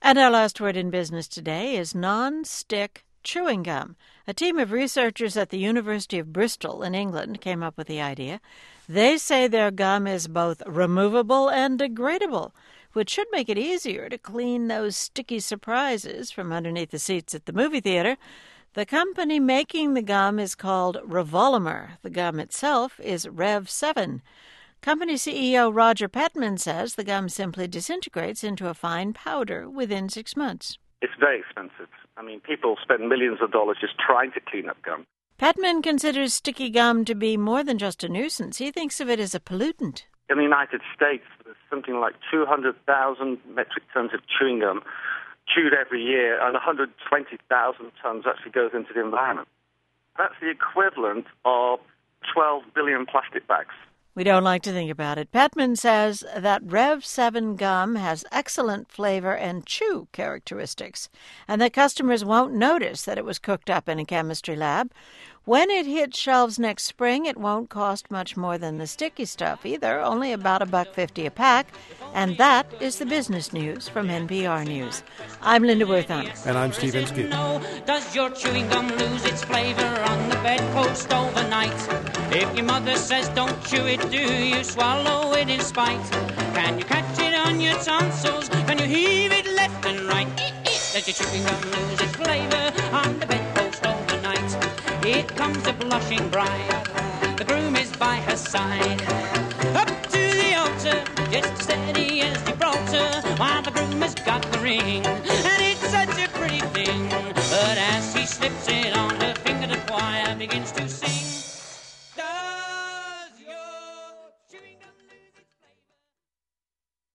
And our last word in business today is non-stick chewing gum. A team of researchers at the University of Bristol in England came up with the idea. They say their gum is both removable and degradable, which should make it easier to clean those sticky surprises from underneath the seats at the movie theater. The company making the gum is called Revolimer. The gum itself is Rev 7. Company CEO Roger Petman says the gum simply disintegrates into a fine powder within 6 months. It's very expensive. I mean, people spend millions of dollars just trying to clean up gum. Petman considers sticky gum to be more than just a nuisance. He thinks of it as a pollutant. In the United States, there's something like 200,000 metric tons of chewing gum chewed every year, and 120,000 tons actually goes into the environment. That's the equivalent of 12 billion plastic bags. We don't like to think about it. Petman says that Rev 7 gum has excellent flavor and chew characteristics, and that customers won't notice that it was cooked up in a chemistry lab. When it hits shelves next spring, it won't cost much more than the sticky stuff either, only about $1.50 a pack. And that is the business news from NPR News. I'm Linda Wortham. And I'm Steve Inskeep. Does your chewing gum lose its flavor on the bedpost overnight? If your mother says don't chew it, do you swallow it in spite? Can you catch it on your tonsils? Can you heave it left and right? Does your chewing gum lose its flavor on the bedpost overnight? Here comes a blushing bride, the groom is by her side. Up to the altar, just as steady as Gibraltar, while the groom has got the ring.